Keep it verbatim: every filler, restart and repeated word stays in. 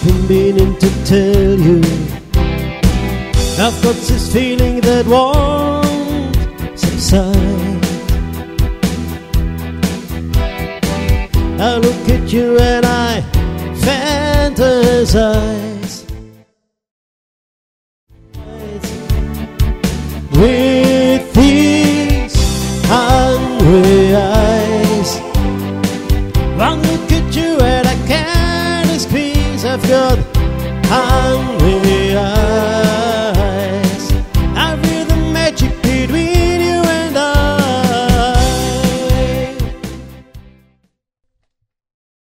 been meaning to tell you. I've got this feeling that won't subside. I look at you and I fantasize with these hungry eyes. I look at you and I can't squeeze. I've got hungry eyes.